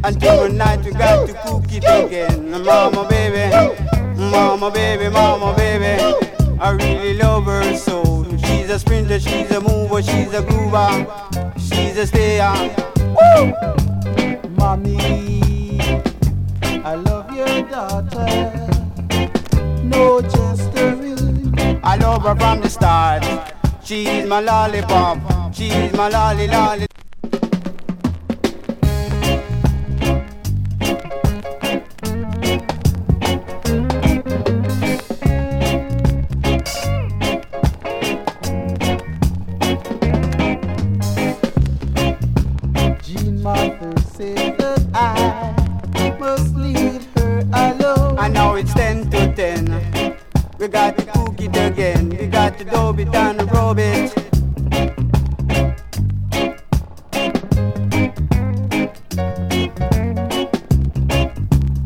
Until one night we got to cook it again. Mama baby, mama baby, mama baby, I really love her so. She's a sprinter, she's a mover, she's a groover, she's a stayer. Woo! Mommy, I love your daughter. No gesturing. I love her from the start. She's my lollipop, she's my lolly lolly.